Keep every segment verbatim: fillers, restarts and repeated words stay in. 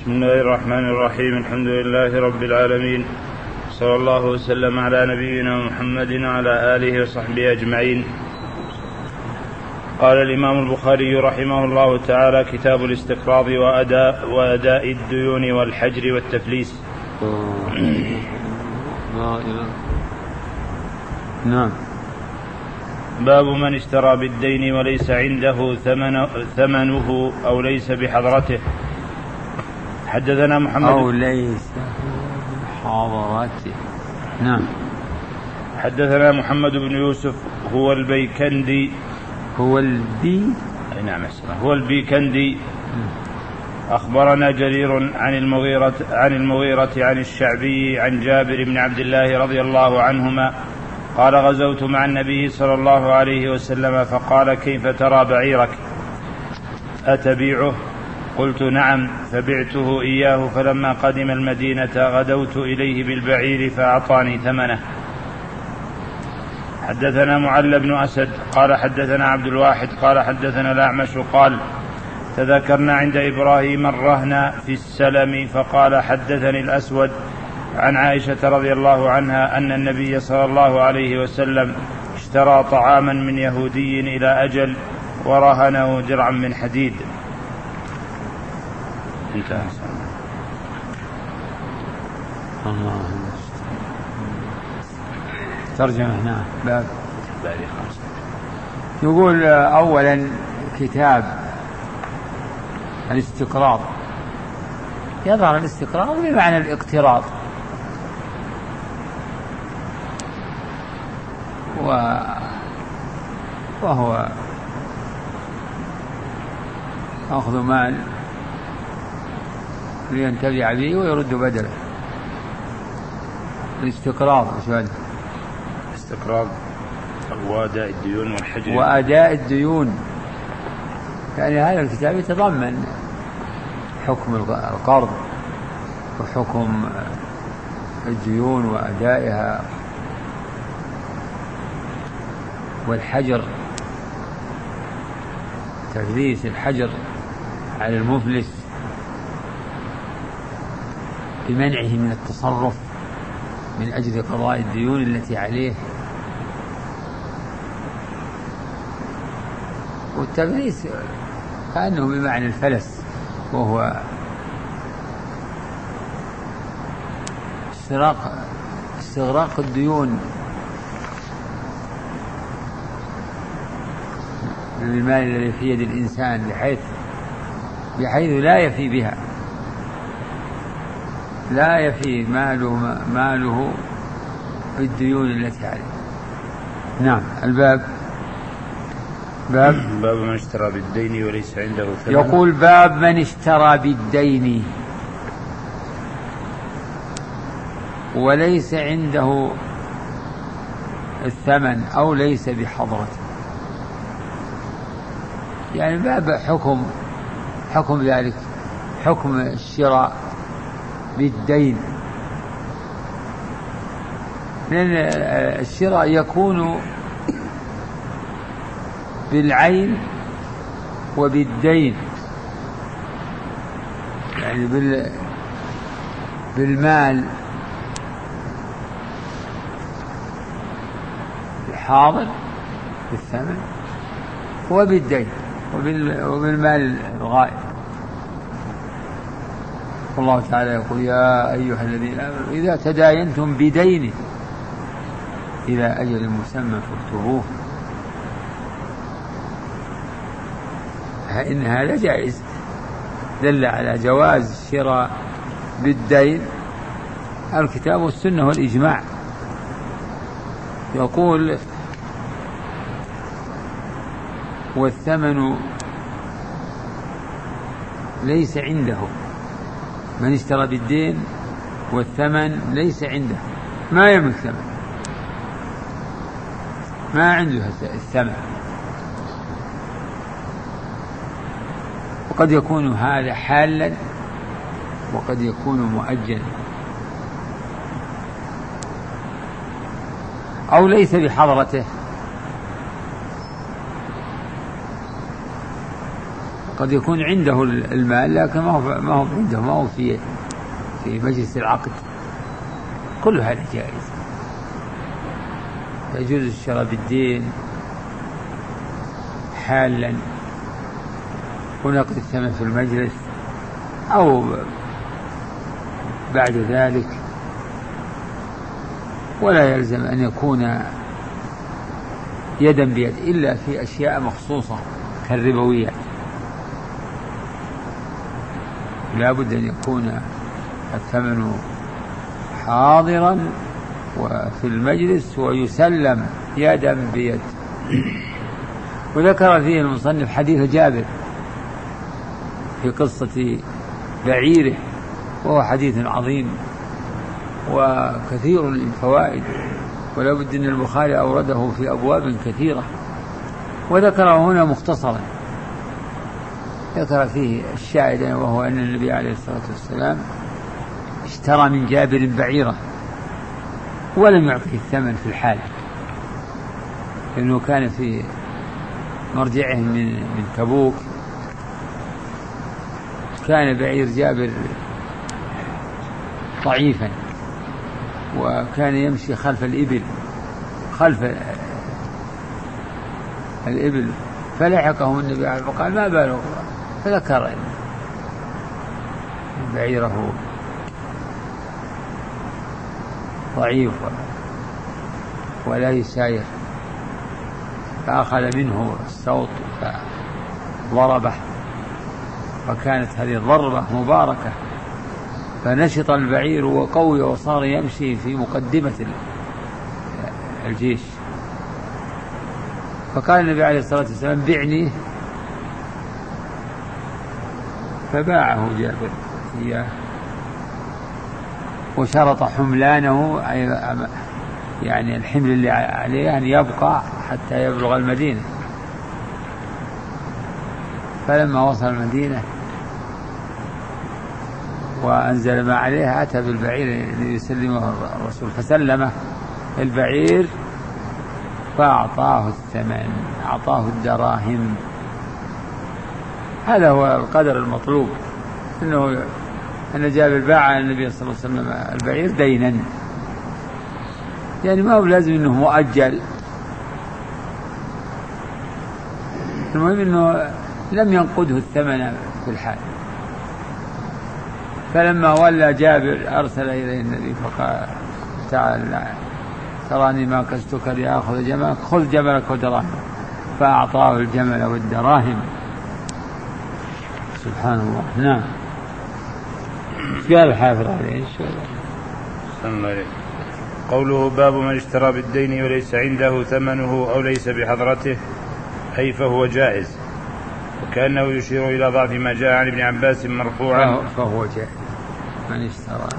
بسم الله الرحمن الرحيم. الحمد لله رب العالمين، صلى الله وسلم على نبينا محمد وعلى آله وصحبه أجمعين. قال الإمام البخاري رحمه الله تعالى: كتاب الاستقراض وأداء, وأداء الديون والحجر والتفليس. نعم. باب من اشترى بالدين وليس عنده ثمن ثمنه أو ليس بحضرته. حدثنا محمد أو ليس بحضرته. نعم. حدثنا محمد بن يوسف هو البيكندي هو البي نعم هو البيكندي. أخبرنا جرير عن المغيرة عن المغيرة عن الشعبي عن جابر بن عبد الله رضي الله عنهما قال: غزوت مع النبي صلى الله عليه وسلم فقال: كيف ترى بعيرك؟ أتبيعه؟ قلت: نعم. فبعته إياه، فلما قدم المدينة غدوت إليه بالبعير فأعطاني ثمنه. حدثنا معل بن أسد قال: حدثنا عبد الواحد قال: حدثنا الأعمش قال: تذكرنا عند إبراهيم الرهن في السلم، فقال: حدثني الأسود عن عائشة رضي الله عنها أن النبي صلى الله عليه وسلم اشترى طعاما من يهودي إلى أجل ورهنه درعا من حديد. انتهى. الله ترجمة هنا. باب يقول: أولا كتاب الاستقراض. يظهر الاستقراض بمعنى الاقتراض، وهو أخذ مال لينتفع به ويرد بدله. الاستقراض شو هذا؟ استقراض وأداء الديون والحجر. وأداء الديون، يعني هذا الكتاب يتضمن حكم القرض وحكم الديون وأدائها والحجر، تفليس الحجر على المفلس بمنعه من التصرف من أجل قضاء الديون التي عليه. والتفليس كأنه بمعنى الفلس، وهو استغراق استغراق الديون بالمال الذي في يد الإنسان بحيث بحيث لا يفي بها، لا يفي ماله ماله بالديون التي عليه. نعم. الباب باب باب من اشترى بالدين وليس عنده ثمن. يقول: باب من اشترى بالدين وليس عنده الثمن أو ليس بحضرته. يعني باب حكم حكم ذلك، حكم الشراء بالدين، لأن الشراء يكون بالعين وبالدين، يعني بال بالمال الحاضر بالثمن وبالدين وبالمال الغائب. الله تعالى يقول: يا أيها الذين آمنوا إذا تداينتم بدين إلى أجل مسمى فاكتبوه. إن هذا جائز، دل على جواز شراء بالدين الكتاب والسنة والإجماع. يقول: والثمن ليس عنده. من اشترى بالدين والثمن ليس عنده، ما يملك ثمن، ما عنده الثمن. وقد يكون هذا حالا وقد يكون مؤجلا. أو ليس بحضرته، قد يكون عنده المال لكن ما هو ما هو عنده، ما هو في في مجلس العقد. كل هذا جائز. يجوز الشراء بالدين حالا ونقد الثمن في المجلس أو بعد ذلك، ولا يلزم أن يكون يدا بيد إلا في أشياء مخصوصة كالربويات. لا بد أن يكون الثمن حاضرا وفي المجلس ويسلم يدا بيد. وذكر فيه المصنف حديث جابر في قصة بعيره، وهو حديث عظيم وكثير الفوائد، ولا بد أن البخاري أورده في أبواب كثيرة، وذكره هنا مختصرا. ذكر فيه الشاهد وهو أن النبي عليه الصلاة والسلام اشترى من جابر بعيرة ولم يعطيه الثمن في الحال، لأنه كان في مرجعه من من تبوك. كان بعير جابر ضعيفا وكان يمشي خلف الإبل خلف الإبل فلحقهم النبي عليه الصلاة والسلام قال ما باله، فذكر بعيره ضعيف ولا يساير، فأخذ منه الصوت فضربه، فكانت هذه الضربة مباركة، فنشط البعير وقوي وصار يمشي في مقدمة الجيش. فقال النبي عليه الصلاة والسلام بعني، فباعه جابر إياه وشرط حملانه، يعني الحمل اللي عليه أن يبقى حتى يبلغ المدينة. فلما وصل المدينة وأنزل ما عليه أتى بالبعير ليسلمه الرسول، فسلمه البعير فأعطاه الثمن، أعطاه الدراهم. هذا هو القدر المطلوب، إنه أن جابر باع النبي صلى الله عليه وسلم البعير دينا، يعني ما هو لازم إنه مؤجل، المهم إنه لم ينقده الثمن في الحال. فلما ولى جابر أرسل إليه النبي فقال تعال تراني ما كستك لأخذ جملك، خذ جملك ودراهم، فأعطاه الجمل والدراهم. سبحان الله. نعم. قال الحافظ عليه السلام. قوله باب من اشترى بالدين وليس عنده ثمنه أو ليس بحضرته، أي فهو جائز، وكأنه يشير إلى ضعف ما جاء عن ابن عباس مرفوعا. فهو جائز من اشترى،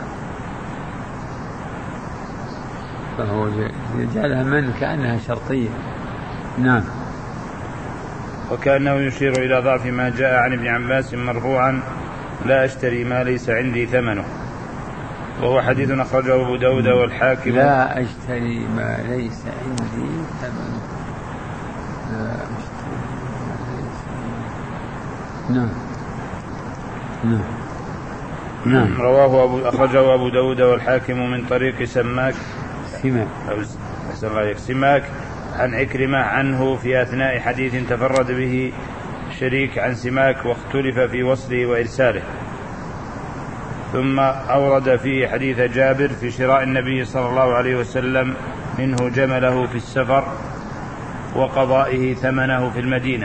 فهو جائز، يجعلها من كأنها شرطية. نعم. وكأنه يشير إلى ضعف ما جاء عن ابن عباس مرفوعا لا أشتري ما ليس عندي ثمنه، وهو حديث أخرجه أبو داود والحاكم. لا أشتري ما ليس عندي ثمنه، لا أشتري ما ليس عندي. نعم نعم نعم. رواه أبو أخرجه أبو داود والحاكم من طريق سماك سماك أو سماك عن عكرمة عنه في أثناء حديث تفرد به شريك عن سماك، واختلف في وصله وإرساله. ثم أورد فيه حديث جابر في شراء النبي صلى الله عليه وسلم منه جمله في السفر وقضائه ثمنه في المدينة،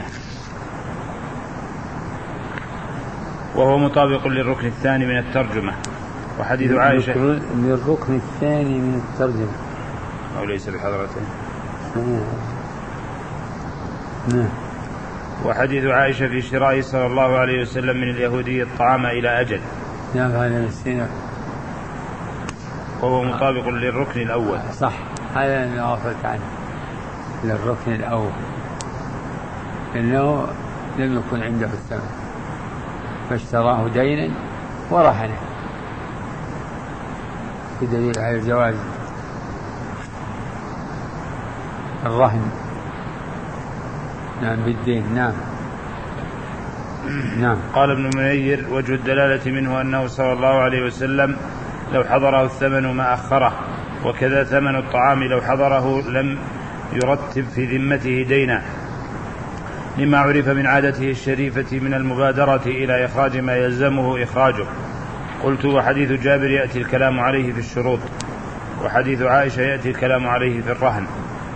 وهو مطابق للركن الثاني من الترجمة. وحديث عائشة للركن الثاني من الترجمة أو ليس بحضرته. نعم. وحديث عائشة في شراء صلى الله عليه وسلم من اليهودي الطعام إلى أجل. نعم هذا السنة، وهو مطابق للركن الأول. صح، هذا اللي غفلت عنه، للركن الأول، إنه لم يكن عنده الثمن فاشتراه دينا ورهنه، في دليل على الجواز الرهن. نعم بالدين. نعم. نعم. قال ابن منير: وجه الدلالة منه أنه صلى الله عليه وسلم لو حضره الثمن ما أخره، وكذا ثمن الطعام لو حضره لم يرتب في ذمته دينا، لما عرف من عادته الشريفة من المبادرة إلى إخراج ما يلزمه إخراجه. قلت: وحديث جابر يأتي الكلام عليه في الشروط، وحديث عائشة يأتي الكلام عليه في الرهن.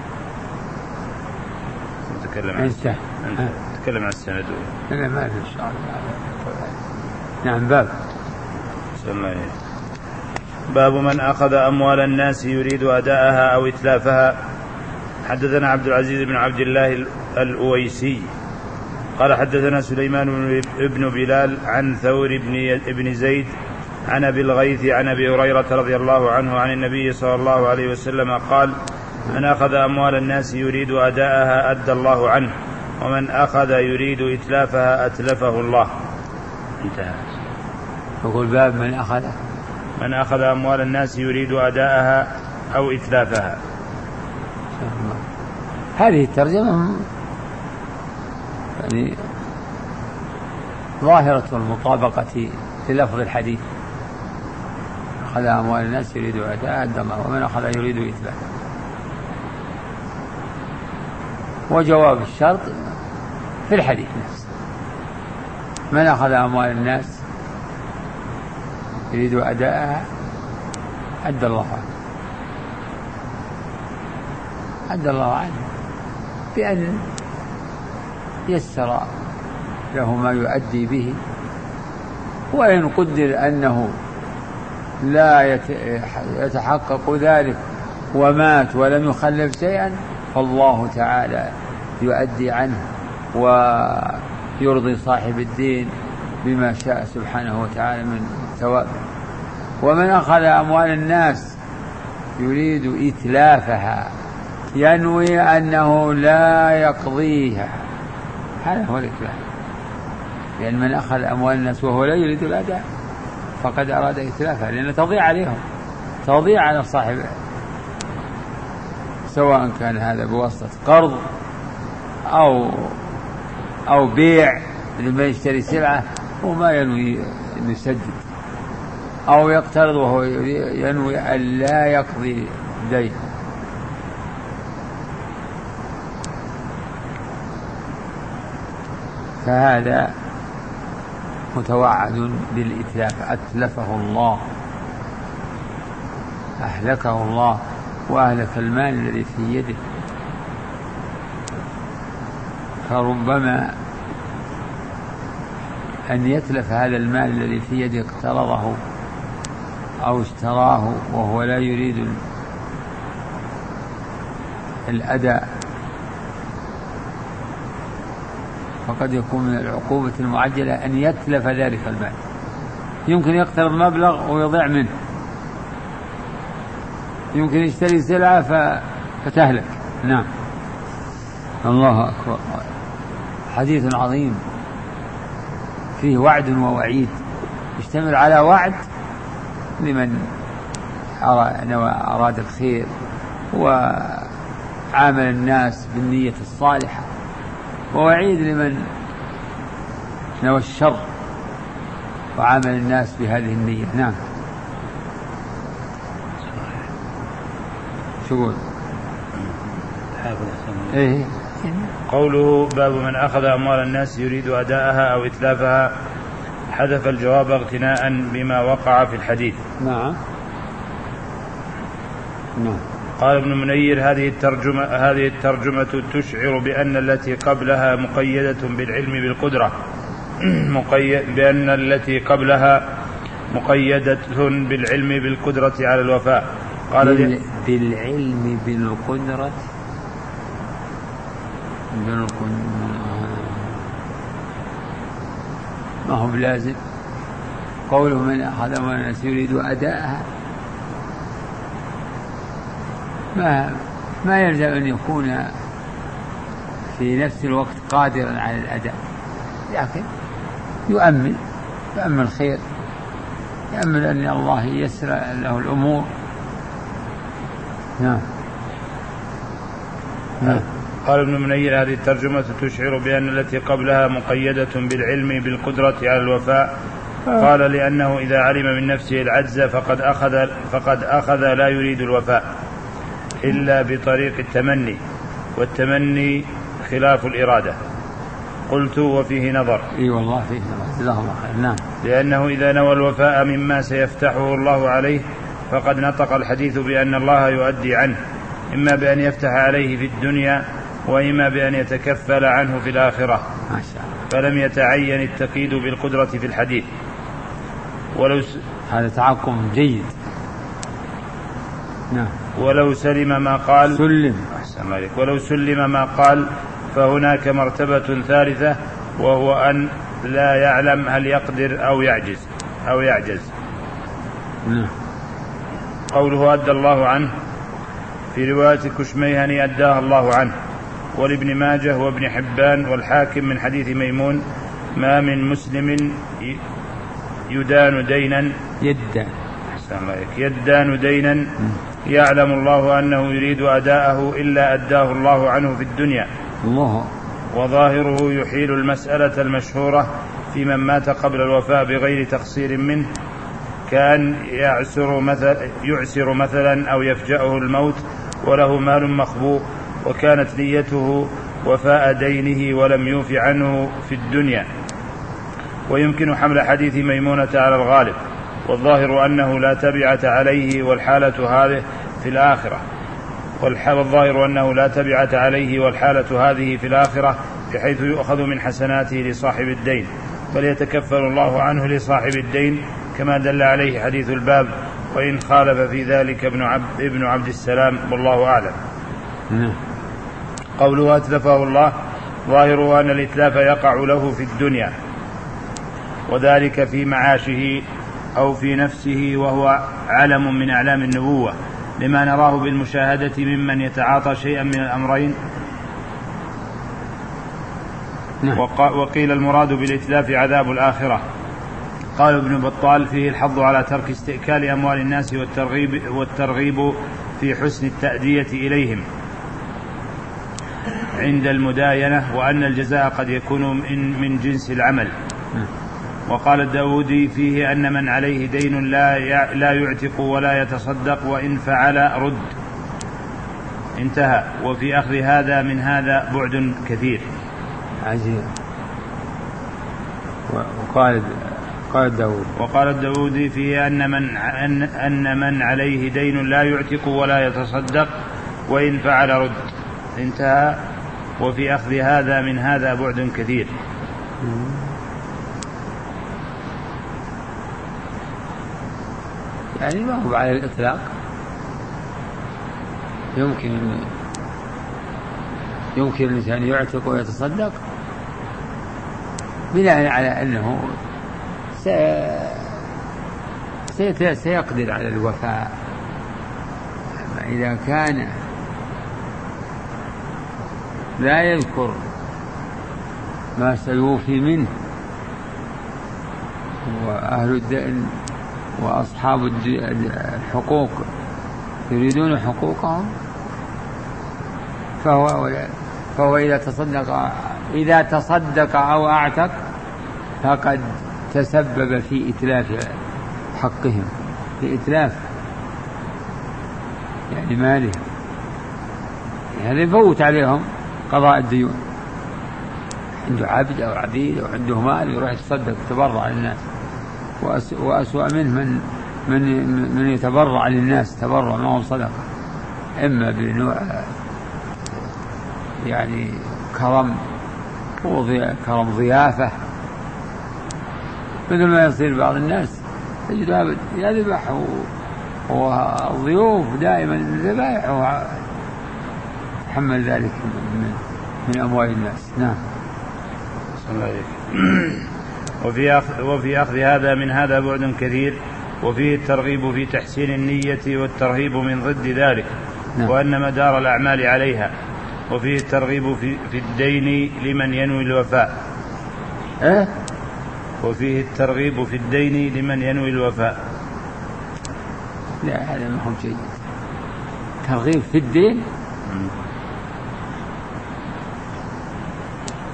نتكلم عن السند. نتكلم عن السند. لا ما في إن شاء الله. نعم. باب باب من أخذ أموال الناس يريد أداءها أو إتلافها. حدثنا عبد العزيز بن عبد الله الأويسي قال حدثنا سليمان بن بلال عن ثور بن زيد عن أبي الغيث عن أبي هريرة رضي الله عنه عن النبي صلى الله عليه وسلم قال: من أخذ أموال الناس يريد أداءها أدى الله عنه، ومن أخذ يريد إتلافها أتلفه الله. انتهى. يقول باب من أخذ من أخذ أموال الناس يريد أداءها أو إتلافها. هذه الترجمة يعني ظاهرة المطابقة للفظ الحديث: أخذ أموال الناس يريد أداءها أدى الله، ومن أخذ يريد إتلافها. وجواب الشرط في الحديث نفسه: من أخذ أموال الناس يريد أداءها أدى الله عنه، أدى الله عنه بأن يسر له ما يؤدي به، وإن قدر أنه لا يتحقق ذلك ومات ولم يخلف شيئا، فالله تعالى يؤدي عنه ويرضي صاحب الدين بما شاء سبحانه وتعالى من ثواب. ومن أخذ أموال الناس يريد إتلافها ينوي أنه لا يقضيها، هذا هو الإتلاف. لأن من أخذ أموال الناس وهو لا يريد الأداء فقد أراد إتلافها، لأنه تضيع عليهم، تضيع على صاحبه، سواء كان هذا بواسطة قرض أو أو بيع لما يشتري سلعة وما ينوي أن يسدد، أو يقترض وهو ينوي أن لا يقضي دين. فهذا متوعد بالإتلاف، أتلفه الله، أهلكه الله وأهلك المال الذي في يده. فربما أن يتلف هذا المال الذي في يده اقترضه أو اشتراه وهو لا يريد الأداء، فقد يكون من العقوبة المعجلة أن يتلف ذلك المال. يمكن يقترض مبلغ ويضيع منه، يمكن يشتري سلعة فتهلك. نعم. الله أكبر. حديث عظيم فيه وعد ووعيد، يشتمل على وعد لمن أراد الخير وعامل الناس بالنية الصالحة، ووعيد لمن نوى الشر وعامل الناس بهذه النية. نعم. شو إيه؟ قوله باب من أخذ أموال الناس يريد أداءها أو إتلافها، حذف الجواب اغتناء بما وقع في الحديث. نعم. نعم. قال ابن منير: هذه الترجمة هذه الترجمة تشعر بأن التي قبلها مقيدة بالعلم بالقدرة مقيد بأن التي قبلها مقيدة بالعلم بالقدرة على الوفاء. قال بال... بالعلم بالقدرة ما هو بلازم. قوله من أخذ أموال الناس يريد أداءها ما ما يلزم أن يكون في نفس الوقت قادرا على الأداء، لكن يؤمن يؤمن الخير، يؤمن أن الله يسر له الأمور. نعم. نعم. قال ابن منير: هذه الترجمة تشعر بأن التي قبلها مقيدة بالعلم بالقدرة على الوفاء. قال: لأنه إذا علم من نفسه العجز فقد أخذ, فقد أخذ لا يريد الوفاء إلا بطريق التمني، والتمني خلاف الإرادة. قلت: وفيه نظر. اي والله فيه نظر، جزاه الله خير. نعم. لأنه إذا نوى الوفاء مما سيفتحه الله عليه فقد نطق الحديث بأن الله يؤدي عنه، إما بأن يفتح عليه في الدنيا وإما بأن يتكفل عنه في الآخرة، ما شاء الله. فلم يتعين التقييد بالقدرة في الحديث. ولو س... هذا تعقم جيد. نعم. ولو سلم ما قال سلم أحسن عليك. ولو سلم ما قال فهناك مرتبة ثالثة، وهو أن لا يعلم هل يقدر أو يعجز أو يعجز. نعم. قوله: أدى الله عنه، في رواية كشميهني: أداها الله عنه. ولابن ماجه وابن حبان والحاكم من حديث ميمون: ما من مسلم يدان دينا يدان يدان دينا يعلم الله أنه يريد أداءه إلا أداه الله عنه في الدنيا. الله. وظاهره يحيل المسألة المشهورة في من مات قبل الوفاء بغير تقصير منه، كأن يعسر, مثل يعسر مثلا أو يفجأه الموت وله مال مخبوء وكانت نيته وفاء دينه ولم يوف عنه في الدنيا. ويمكن حمل حديث ميمونة على الغالب، والظاهر أنه لا تبعة عليه والحالة هذه في الآخرة والظاهر أنه لا تبعة عليه والحالة هذه في الآخرة، بحيث يؤخذ من حسناته لصاحب الدين، بل يتكفل الله عنه لصاحب الدين كما دل عليه حديث الباب، وإن خالف في ذلك ابن عبد, ابن عبد السلام، والله أعلم. قوله: أتلفه الله، ظاهره أن الإتلاف يقع له في الدنيا، وذلك في معاشه أو في نفسه، وهو علم من أعلام النبوة لما نراه بالمشاهدة ممن يتعاطى شيئا من الأمرين. وقيل المراد بالإتلاف عذاب الآخرة. قال ابن بطال: فيه الحظ على ترك استئكال أموال الناس والترغيب, والترغيب في حسن التأدية إليهم عند المداينة، وأن الجزاء قد يكون من, من جنس العمل. وقال الداودي: فيه أن من عليه دين لا لا يعتق ولا يتصدق، وإن فعل رد. انتهى. وفي أخذ هذا من هذا بعد كثير. عجيب. وقال قال الداود وقال الداودي: فيه أن من, أن, أن من عليه دين لا يعتق ولا يتصدق، وإن فعل رد. انتهى. وفي أخذ هذا من هذا بعد كثير. يعني ما هو على الإطلاق، يمكن يمكن الإنسان يعتق ويتصدق بناء على أنه سيقدر على الوفاء. أما إذا كان لا يذكر ما سيوفي منه، وأهل الدين وأصحاب الحقوق يريدون حقوقهم، فهو, فهو إذا تصدق إذا تصدق أو أعتق فقد تسبب في إتلاف حقهم، في إتلاف يعني ماله، يعني يفوت عليهم قضاء الديون. عنده عبد أو عبيد أو عنده مال يروح يتصدق يتبرع للناس، وأسوأ منه من من من يتبرع للناس تبرع ما هو صدقة، إما بنوع يعني كرم كرم ضيافة، مثل ما يصير بعض الناس تجد يذبح والضيوف دائما ذبائح وحمل ذلك من, من أموال الناس. نعم. وفي أخذ, وفي أخذ هذا من هذا بعد كثير، وفيه الترغيب في تحسين النية والترهيب من ضد ذلك. نعم. وأن مدار الأعمال عليها. وفيه الترغيب في, في الدين لمن ينوي الوفاء. أه؟ وفيه الترغيب في الدين لمن ينوي الوفاء. لا هذا ما هو شيء. ترغيب في الدين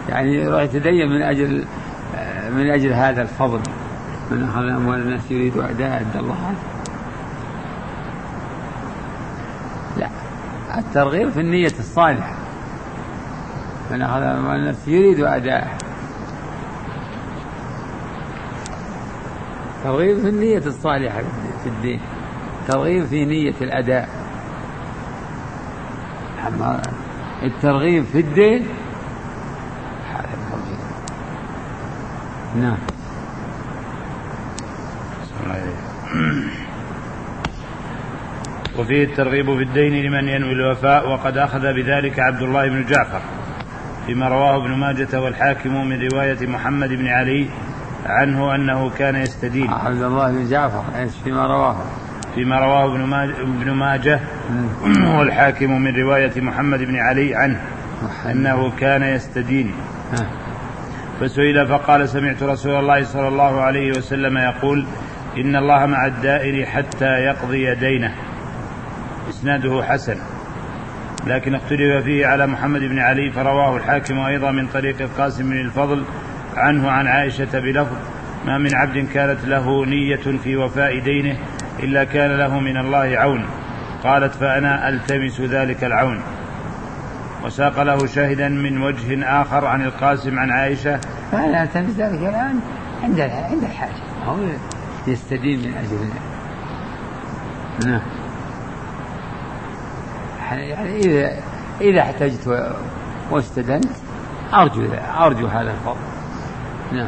يعني يروح يتدين من أجل من أجل هذا الفضل، من أخذ أموال الناس يريد أداء أدى الله عنه. لا، الترغيب في النية الصالحة، من أخذ أموال الناس يريد أداء. ترغيب في النية الصالحة في الدين، ترغيب في نية الأداء. أما الترغيب في الدين نعم. وفيه الترغيب في الدين لمن ينوي الوفاء، وقد أخذ بذلك عبد الله بن جعفر فيما رواه ابن ماجة والحاكم من رواية محمد بن علي عنه أنه كان يستدين. عبد الله بن جعفر فيما رواه فيما رواه ابن ماجه والحاكم من رواية محمد بن علي عنه أنه كان يستدين. فسئل فقال سمعت رسول الله صلى الله عليه وسلم يقول إن الله مع الدائر حتى يقضي دينه. إسناده حسن، لكن اختلف فيه على محمد بن علي، فرواه الحاكم أيضا من طريق القاسم بن الفضل عنه عن عائشة بلفظ ما من عبد كانت له نية في وفاء دينه إلا كان له من الله عون. قالت فأنا ألتمس ذلك العون. وساق له شاهدا من وجه آخر عن القاسم عن عائشة فأنا ألتمس ذلك العون عند عند الحاجة، هو يستدين من أجل الله. نعم. يعني إذا إذا احتجت واستدنت أرجو أرجو هذا الفضل. نعم.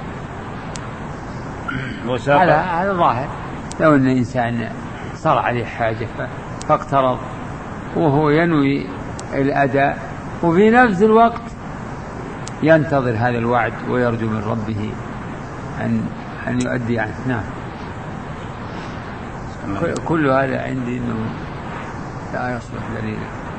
هذا هذا ظاهر. لو أن إنسان صار عليه حاجة فاقترض وهو ينوي الأداء وفي نفس الوقت ينتظر هذا الوعد ويرجو من ربه أن أن يؤدي عنه. نعم. كل هذا عندي إنه لا يصلح دليلا.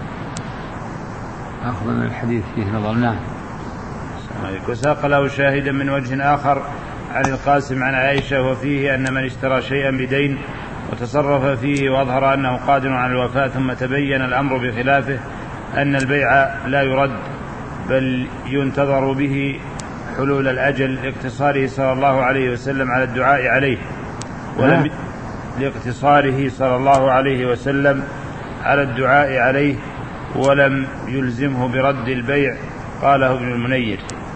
أخذ من الحديث فيه نظر. نعم. وساق له شاهدا من وجه آخر عن القاسم عن عائشة وفيه أن من اشترى شيئا بدين وتصرف فيه وأظهر أنه قادر على الوفاء ثم تبين الأمر بخلافه أن البيع لا يرد بل ينتظر به حلول الأجل لاقتصاره صلى الله عليه وسلم على الدعاء عليه ولم لاقتصاره صلى الله عليه وسلم على الدعاء عليه ولم يلزمه برد البيع. قاله ابن المنير.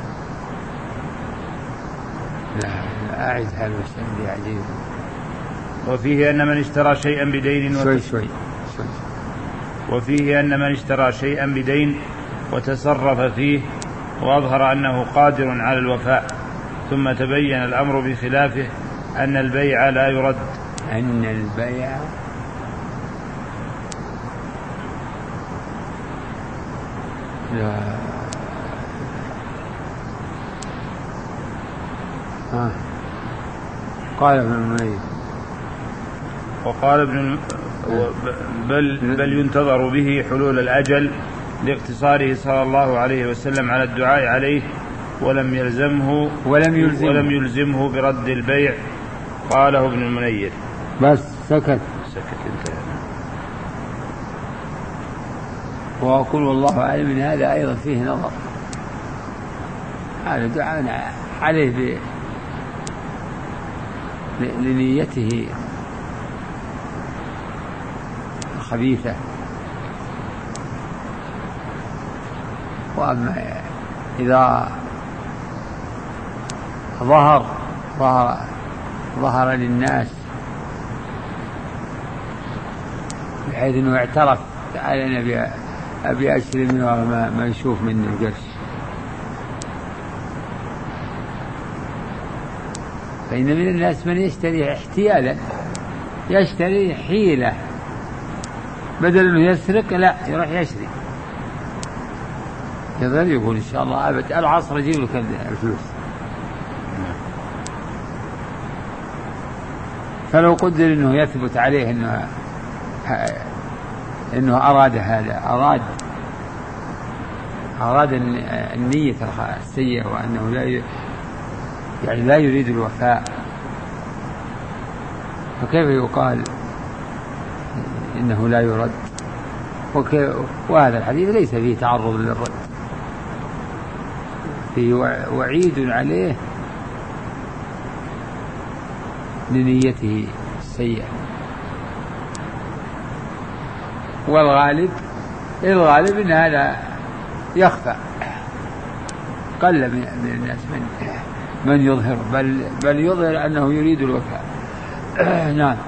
لا أعد هذا الشيء عجيب. وفيه أن من اشترى شيئا بدين شوي شوي شوي. وفيه أن من اشترى شيئا بدين وتصرف فيه وأظهر أنه قادر على الوفاء ثم تبين الأمر بخلافه أن البيع لا يرد. أن البيع لا آه. قال ابن المنير وقال ابن بل, بل ينتظر به حلول الأجل لاقتصاره صلى الله عليه وسلم على الدعاء عليه ولم يلزمه ولم يلزمه, ولم يلزمه برد البيع. قاله ابن المنير. بس سكت سكت انتهى. وأقول والله أعلم من هذا أيضا فيه نظر. هذا دعاء عليه لنيته خبيثة. وأما إذا ظهر ظهر ظهر للناس بحيث أنه اعترف تعالى أنا أبي أشتري منه ما, ما يشوف منه القرش، فإن من الناس من يشتري احتيالا، يشتري حيلة، بدل أنه يسرق لا يروح يشتري، يظل يقول إن شاء الله أبد العصر أجيب لك الفلوس. فلو قدر أنه يثبت عليه أنه أنه أراد هذا، أراد أراد النية السيئة وأنه لا يعني لا يريد الوفاء، فكيف يقال إنه لا يرد؟ وهذا الحديث ليس فيه تعرض للرد، في وعيد عليه لنيته السيئة. والغالب الغالب أن هذا يخفى، قل من الناس من من يظهر، بل بل يظهر أنه يريد الوفاء. نعم.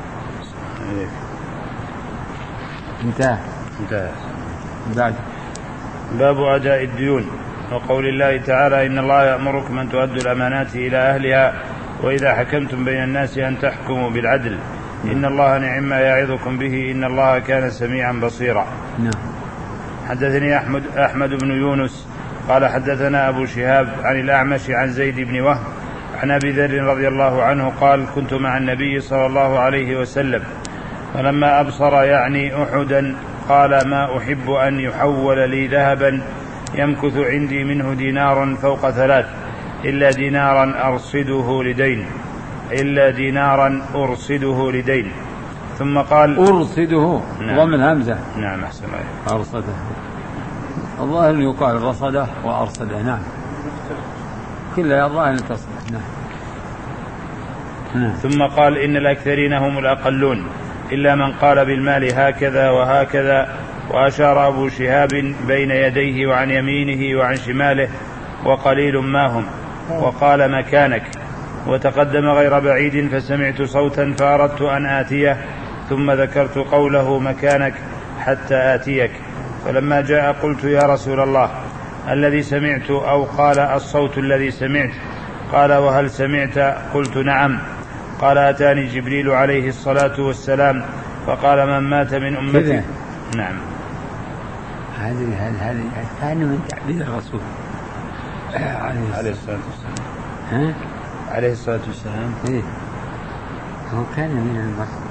انتهى انتهى. بعد باب أداء الديون، وقول الله تعالى: إن الله يأمركم أن تؤدوا الأمانات إلى أهلها وإذا حكمتم بين الناس أن تحكموا بالعدل إن الله نعم ما يعظكم به إن الله كان سميعا بصيرا. نعم. حدثني أحمد, أحمد بن يونس قال حدثنا أبو شهاب عن الأعمش عن زيد بن وهب عن أبي ذر رضي الله عنه قال: كنت مع النبي صلى الله عليه وسلم فلما أبصر يعني أحدا قال: ما أحب أن يحول لي ذهبا يمكث عندي منه دينار فوق ثلاث إلا دينارا أرصده لدين إلا دينارا أرصده لدين. ثم قال: أرصده نعم. ضم الهمزة. نعم أحسن عليك. أرصده الظاهر يقال رصده وأرصده. نعم كلها الظاهر تصلح. نعم. نعم. ثم قال: إن الأكثرين هم الأقلون إلا من قال بالمال هكذا وهكذا، وأشار أبو شهاب بين يديه وعن يمينه وعن شماله وقليل ما هم، وقال: مكانك. وتقدم غير بعيد فسمعت صوتا فأردت أن آتيه ثم ذكرت قوله مكانك حتى آتيك، فلما جاء قلت: يا رسول الله الذي سمعت أو قال الصوت الذي سمعت؟ قال: وهل سمعت؟ قلت: نعم. قال: أتاني جبريل عليه الصلاة والسلام فقال: من مات من أمتي. نعم. هذه هذه كان من تعبير الرسول عليه الصلاة والسلام. ها؟ عليه الصلاة والسلام. إيه؟ هو كان من المرء.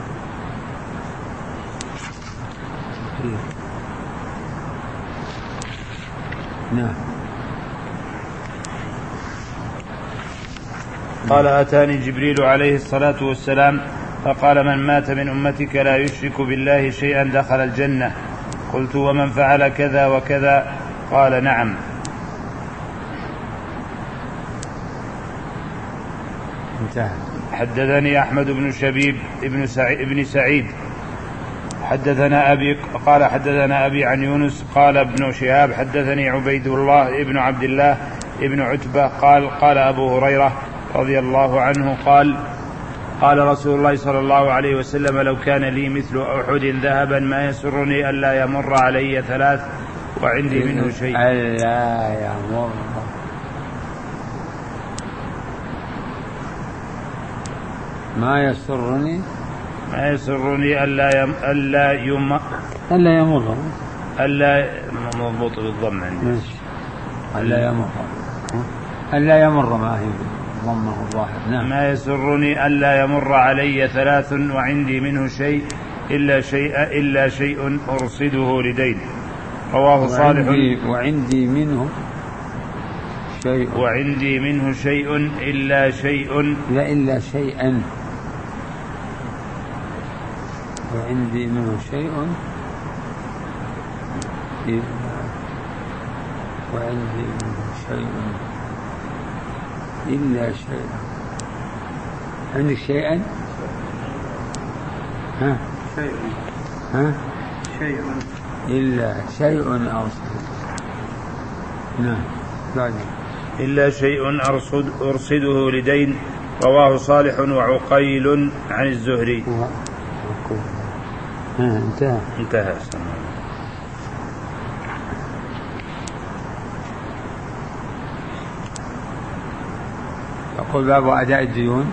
نعم. قال: أتاني جبريل عليه الصلاة والسلام فقال: من مات من أمتك لا يشرك بالله شيئا دخل الجنة. قلت: ومن فعل كذا وكذا؟ قال: نعم. انتهى. حدثني أحمد بن شبيب ابن سعيد, ابن سعيد حدثنا أبي قال حدثنا أبي عن يونس قال ابن شهاب حدثني عبيد الله ابن عبد الله ابن عتبة قال: قال أبو هريرة رضي الله عنه قال: قال رسول الله صلى الله عليه وسلم: لو كان لي مثل أحد ذهبا ما يسرني ألا يمر علي ثلاث وعندي منه شيء. ألا يمر ما يسرني ما يسرني ألا يم ألا يم ألا يمر ألا مضبوط بالضم عندي ألا يمر ألا يمر ما هي ضمه الظاهر. نعم. ما يسرني ألا يمر علي ثلاث وعندي منه شيء إلا شيء إلا شيء أرصده لدين. رواه صالح. وعندي منه شيء وعندي منه شيء إلا شيء لا إلا شيئا وعندي منه شيء وعندي منه شيء إلا شيء. عندك شيئا؟ ها؟ شيء. ها؟ شيء. إلا شيء أرصد. نعم. بعد. إلا شيء أرصد أرصده لدين. رواه صالح وعقيل عن الزهري. ها انتهى. انتهى. يقول: باب أداء الديون.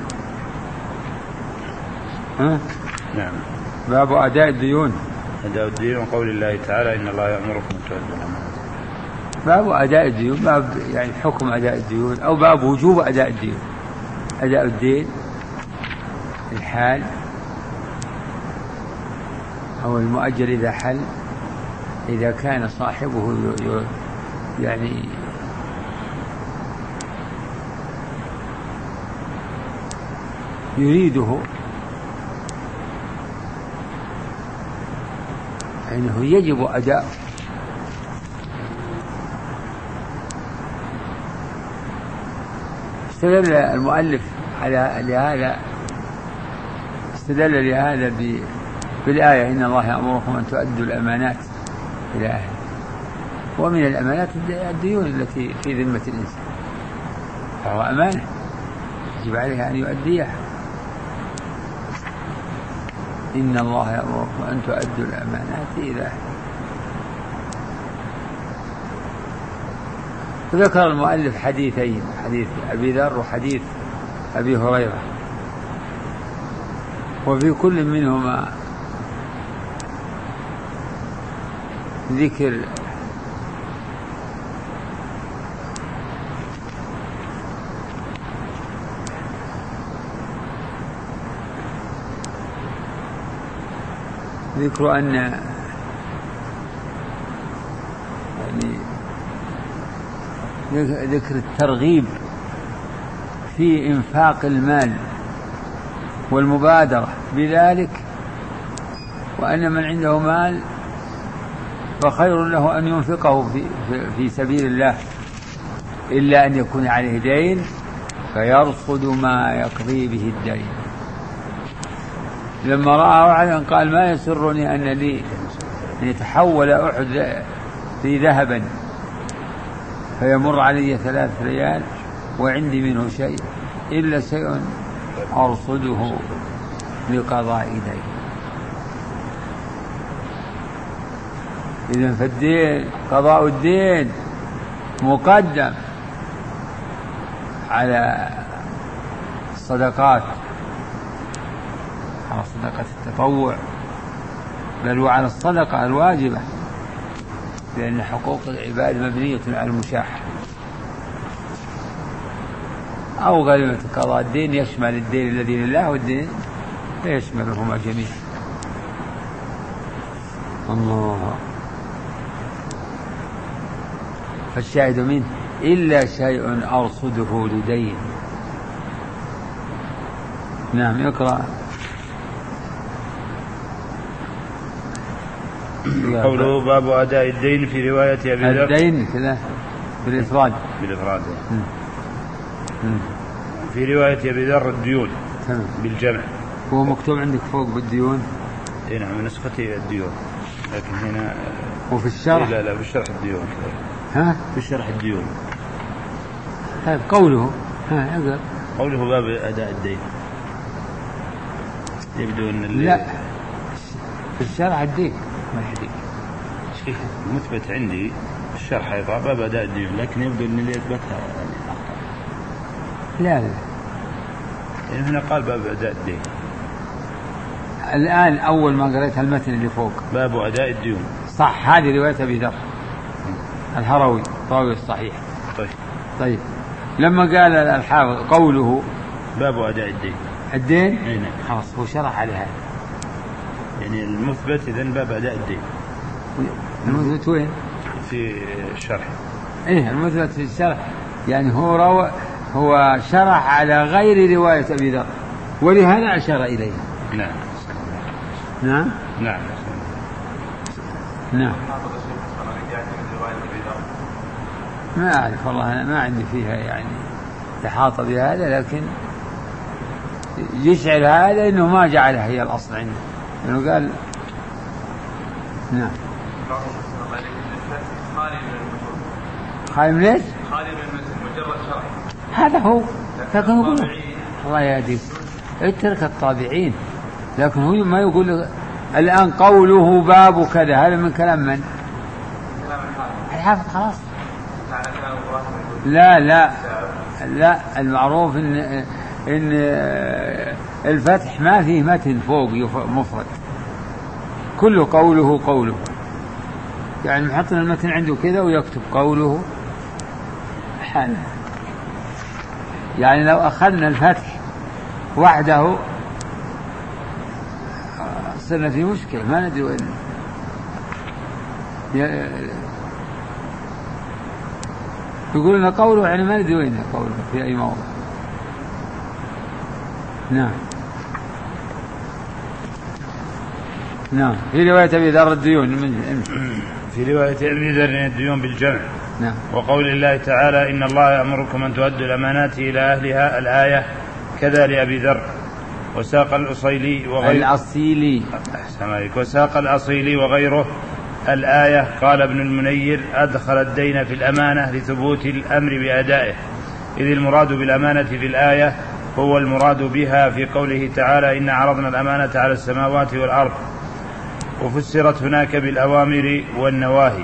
ها؟ نعم. باب أداء الديون. أداء الديون قول الله تعالى: إن الله يأمركم أن تؤدوا الأمانات. باب أداء الديون، باب يعني حكم أداء الديون أو باب وجوب أداء الديون. أداء الدين الحال أو المؤجل إذا حل، إذا كان صاحبه يعني يريده فإنه يجب أداء. استدل المؤلف على لهذا استدل لهذا بالآية إن الله يأمركم أن تؤدوا الأمانات إلى أهلها، ومن الأمانات الديون التي في ذمة الإنسان، فهو أمانة يجب عليه أن يؤديها. إن الله يأمركم أن تؤدوا الأمانات إلى أهلها. ذكر المؤلف حديثين، حديث أبي ذر وحديث أبي هريرة، وفي كل منهما ذكر ذكر أن يعني ذكر الترغيب في إنفاق المال والمبادرة بذلك، وأن من عنده مال فخير له أن ينفقه في, في, في سبيل الله، إلا أن يكون عليه دين فيرصد ما يقضي به الدين. لما رأى أحدا قال ما يسرني أن لي أن يتحول أحد في ذهبا فيمر علي ثلاث ليال وعندي منه شيء إلا شيء أرصده لقضاء دين. إذن فالدين قضاء الدين مقدم على الصدقات، على صدقة التطوع، بل وعلى الصدقة الواجبة، لأن حقوق العباد مبنية على المشاحة. أو غريمة قضاء الدين يشمل الدين الذي لله والدين لا يشملهما جميعا. الله. فالشاهد منه إلا شيء أرصده لدين. نعم اقرأ. قوله باب أداء الدين في رواية أبي ذر. الدين كذا بالإفراد. بالإفراد. في رواية أبي ذر الديون بالجمع. هو مكتوب عندك فوق بالديون؟ إيه نعم نسختي الديون، لكن هنا وفي الشرح؟ لا لا في الشرح الديون. ها؟ في الشرح الديون. طيب قوله ها أقرأ. قوله باب أداء الدين يبدو أن لا في الشرح الدين ما يحديك شيء مثبت عندي الشرح يطلع باب أداء الدين، لكن يبدو أن اللي يثبتها يعني أخطأ. لا لا يعني هنا قال باب أداء الدين. الآن أول ما قرأت المتن اللي فوق باب أداء الديون صح، هذه رواية أبي ذر الهروي راوي الصحيح. طيب طيب لما قال الحافظ قوله باب أداء الدين الدين هنا خلاص هو شرح على هذا، يعني المثبت إذن باب أداء الدين. المثبت وين؟ في الشرح. إيه المثبت في الشرح، يعني هو روى هو شرح على غير رواية أبي ذر ولهذا أشار إليه. نعم نعم نعم نعم. ما أعرف والله، أنا ما عندي فيها يعني تحاط بهذا، لكن يشعر هذا إنه ما جعلها هي الأصل عنده، إنه قال نعم. خالي من ليش؟ خالي من مجرد شرح. هذا هو، لكن هو الله يهديك اترك الطابعين، لكن هو ما يقول الآن قوله باب كذا، هذا من كلام من؟ كلام الحافظ خلاص. لا لا لا المعروف إن إن الفتح ما فيه متن فوق مفرد، كله قوله قوله، يعني محط المتن عنده كذا ويكتب قوله حاله. يعني لو أخذنا الفتح وحده صرنا في مشكلة ما ندري وين يقول لنا قوله، يعني ما ندري وين قوله في أي موضع. نعم نعم. في رواية أبي ذر الديون في رواية أبي ذر الديون بالجمع. نعم. وقول الله تعالى إن الله يأمركم أن تؤدوا الأمانات إلى أهلها الآية كذا لأبي ذر. وساق الأصيلي وغيره الأصيلي وساق الأصيلي وغيره الآية. قال ابن المنير أدخل الدين في الأمانة لثبوت الأمر بأدائه، إذ المراد بالأمانة في الآية هو المراد بها في قوله تعالى إن عرضنا الأمانة على السماوات والأرض، وفسرت هناك بالأوامر والنواهي،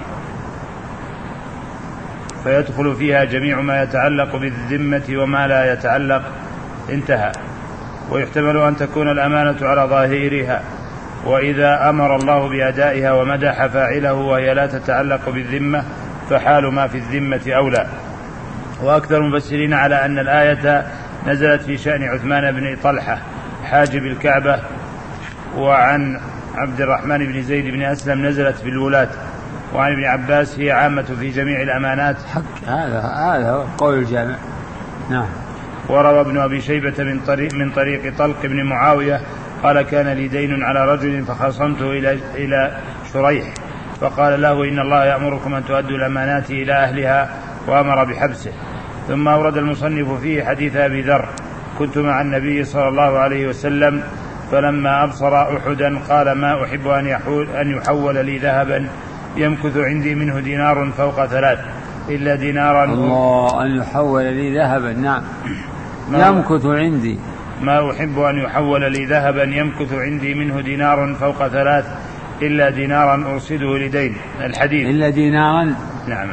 فيدخل فيها جميع ما يتعلق بالذمة وما لا يتعلق. انتهى. ويحتمل أن تكون الأمانة على ظاهرها، وإذا أمر الله بأدائها ومدح فاعله وهي لا تتعلق بالذمة فحال ما في الذمة أولى. وأكثر المفسرين على أن الآية نزلت في شأن عثمان بن طلحة حاجب الكعبة، وعن عبد الرحمن بن زيد بن أسلم نزلت بالولاة، وعن ابن عباس هي عامة في جميع الأمانات. حق هذا هذا هو قول الجامع. نعم. وروى ابن أبي شيبة من طريق, من طريق طلق بن معاوية قال كان لي دين على رجل فخصمته إلى, إلى شريح فقال له إن الله يأمركم أن تؤدوا الأمانات إلى أهلها، وأمر بحبسه. ثم أورد المصنف فيه حديث أبي ذر كنت مع النبي صلى الله عليه وسلم فلما أبصر أحدا قال ما أحب أن يحول, أن يحول لي ذهبا يمكث عندي منه دينار فوق ثلاث إلا دينارا. الله أن يحول لي ذهبا. نعم. يمكث عندي. ما أحب أن يحول لي ذهبا يمكث عندي منه دينار فوق ثلاث إلا دينارا أرصده لدين. الحديث إلا دينارا. نعم.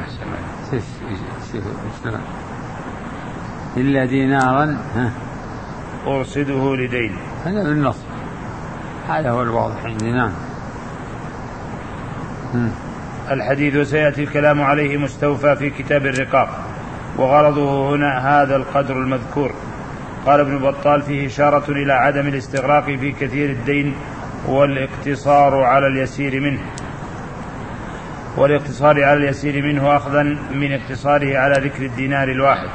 إلا دينارا أرصده لدين. هذا بالنص، هذا هو الواضح عندي. نعم. الحديث وسيأتي الكلام عليه مستوفى في كتاب الرقاق، وغرضه هنا هذا القدر المذكور. قال ابن بطال فيه إشارة إلى عدم الاستغراق في كثير الدين والاقتصار على اليسير منه والاقتصار على اليسير منه أخذا من اقتصاره على ذكر الدينار الواحد.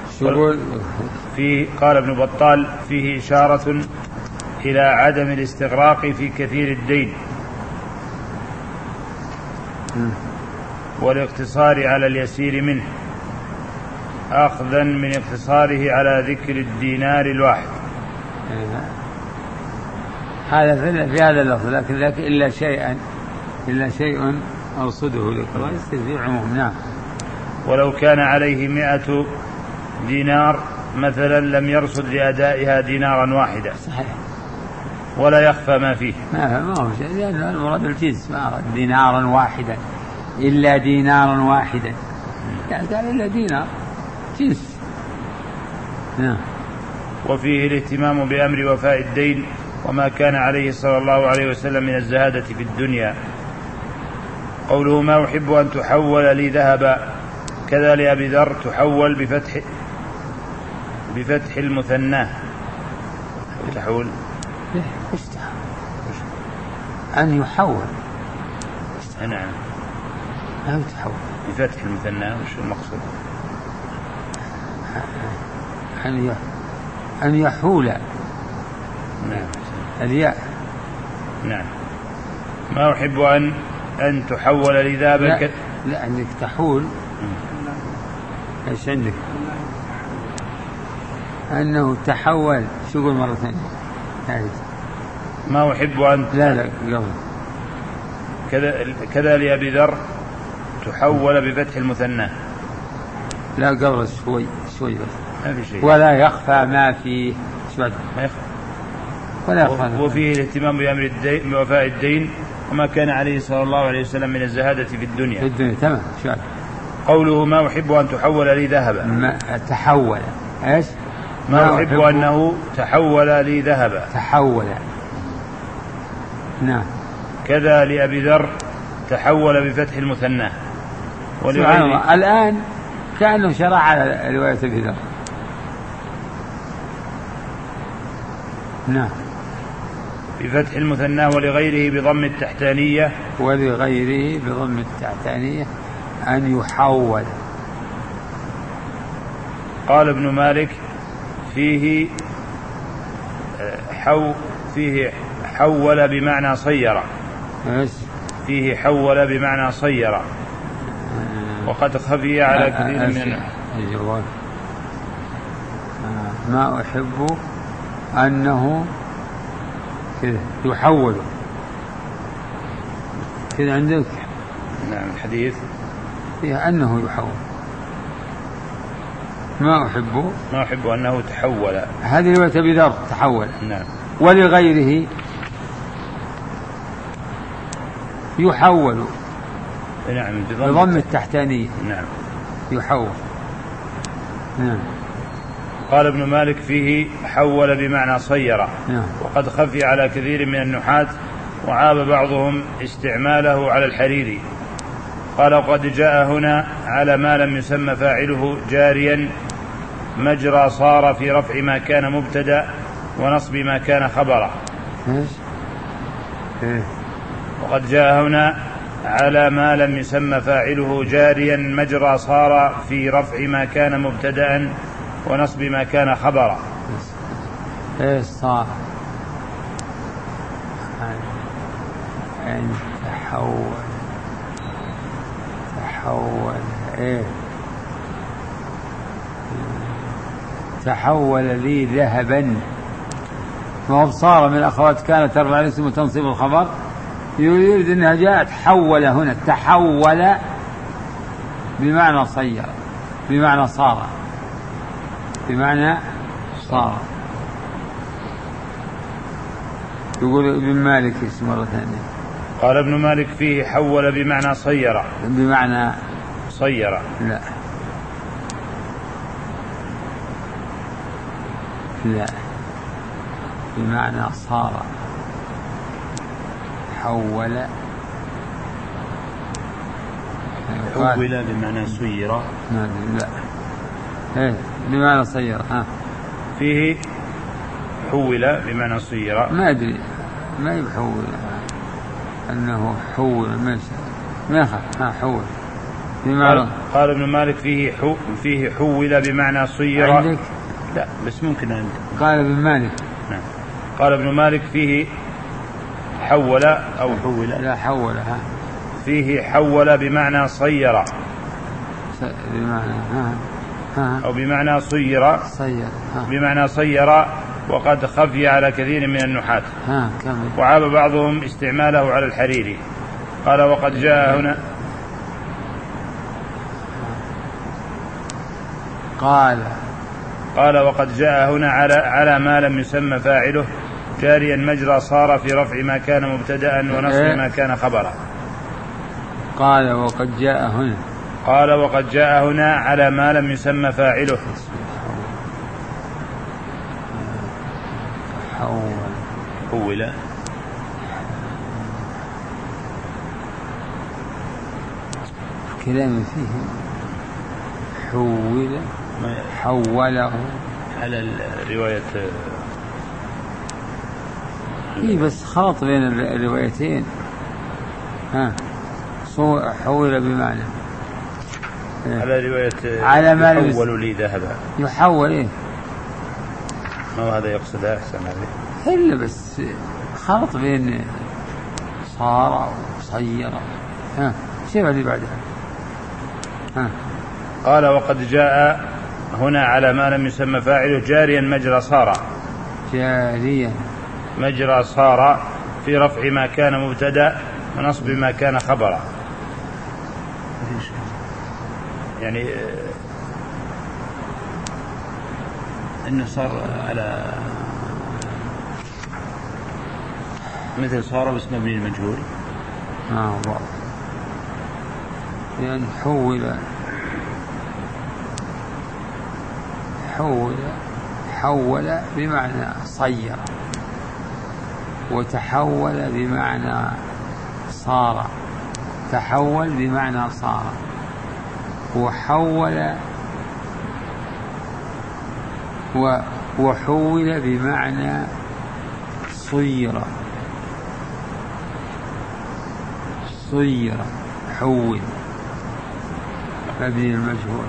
فيه قال ابن بطال فيه إشارة إلى عدم الاستغراق في كثير الدين والاقتصار على اليسير منه أخذا من اقتصاره على ذكر الدينار الواحد. هذا في هذا اللفظ، لكن لكن إلا شيئا إلا شيء أرصده لك في عموم. نعم. ولو كان عليه مئة دينار مثلا لم يرصد لأدائها دينارا واحدا. صحيح. ولا يخفى ما فيه. ما ما هو شيء، لأن المراد الجنس، ما أراد دينارا واحدا إلا دينارا واحدا، يعني قال إلا دينار جنس. نعم. وفيه الاهتمام بأمر وفاء الدين وما كان عليه صلى الله عليه وسلم من الزهادة في الدنيا. قوله ما أحب أن تحول لي ذهبا كذا لأبي ذر تحول بفتح بفتح المثنى. تحول أن يحول. نعم. أن تحول بفتح المثنى. وش المقصود؟ أن أن يحول. نعم. الياء. نعم. ما أحب أن أن تحول لي ذهبا. لا, لا أنك تحول. إيش عندك؟ أنه تحول. شو قول مرة ثانية؟ ما أحب أن لا لا قبل كذا كذا لأبي ذر تحول بفتح المثنى. لا قبل شوي شوي بس. ما في شيء. ولا يخفى ما فيه. ما يخفى. ولا يخفى. وفيه الاهتمام بأمر الدين بوفاء الدين وما كان عليه صلى الله عليه وسلم من الزهادة في الدنيا. في الدنيا. تمام. شوي. قوله ما أحب أن تحول لي ذهبا. ما تحول. إيش؟ ما, ما أحب, أحب أنه تحول لي ذهبا. تحول. نعم. كذا لأبي ذر تحول بفتح المثنى. الآن كأنه شرع على رواية أبي ذر. نعم. بفتح المثنى ولغيره بضم التحتانية. ولغيره بضم التحتانية أن يحول. قال ابن مالك فيه حو فيه حول بمعنى صير. إيش؟ فيه حول بمعنى صير. وقد خفي على كثير من الجواب. ما أحب أنه كذا يحول كذا عندك. نعم الحديث فيها أنه يحول. ما أحب ما أحب أنه تحول. هذه رواية أبي ذر تحول. نعم. ولغيره يحول. نعم بضم التحتانية. نعم يحول. نعم. قال ابن مالك فيه حول بمعنى صير. نعم. وقد خفي على كثير من النحاة وعاب بعضهم استعماله على الحريري. قال وقد جاء هنا على ما لم يسمى فاعله جاريا مجرى صار في رفع ما كان مبتدأ ونصب ما كان خبرا. وقد جاء هنا على ما لم يسمى فاعله جاريا مجرى صار في رفع ما كان مبتدأ ونصب ما كان خبرا. ايه صار ان تحول تحول ايه تحول لي ذهبا. ما هو صار من الأخوات كانت ترفع الاسم وتنصب الخبر، يريد أنها جاءت حول هنا. تحول بمعنى صير بمعنى صار بمعنى صار. يقول ابن مالك اسم مرة ثانية. قال ابن مالك فيه حول بمعنى صير. بمعنى صير لا لا بمعنى صار. حول حول بمعنى سير. لا ايه بمعنى صير. ها فيه حول بمعنى صير. ما ادري ما يحول انه حول ما ما يخاف. ها حول بمعنى. قال, قال ابن مالك فيه حو فيه حول بمعنى صير. عندك؟ لا بس ممكن عندك. قال ابن مالك. نعم. قال ابن مالك فيه حول أو حول. لا حول. ها فيه حول بمعنى صير بمعنى ها ها أو بمعنى صير صير. ها بمعنى صير. وقد خفي على كثير من النحاة ها كمل. وعاب بعضهم استعماله على الحريري. قال وقد جاء هنا. قال قال وقد جاء هنا على على ما لم يسمى فاعله جاريا مجرى صار في رفع ما كان مبتدأ ونصب ما كان خبرا. قال وقد جاء هنا. قال وقد جاء هنا على ما لم يسمى فاعله. حول حول كلام فيه حول حوله على الرواية. إيه بس خلط بين الروايتين. ها حول بمعنى إيه؟ على رواية على ما يحول لي ذهبا. يحول إيه ما هو هذا يقصد أحسن هذه إلا بس خلط بين صار وصير. ها شيء اللي بعدها. ها قال وقد جاء هنا على ما لم يسمى فاعله جاريا مجرى صار. جاريا مجرى صار في رفع ما كان مبتدأ ونصب ما كان خبرا. يعني انه صار على مثل صار بس مبني المجهول. اه واضح. يعني حول حول حول بمعنى صير وتحول بمعنى صار. تحول بمعنى صار وحول وحول بمعنى صير. صير حول مبني المجهول.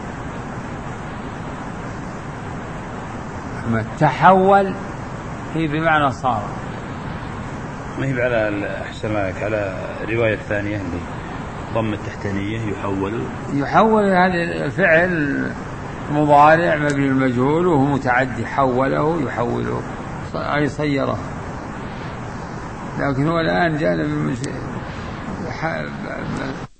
تحول هي بمعنى صار. ما هي على أحسن لك على رواية ثانية اللي الضمة التحتانية يحول يحول هذا الفعل مضارع مبني المجهول وهو متعدي، حوله يحوله أي صيره. لكن هو الآن جاء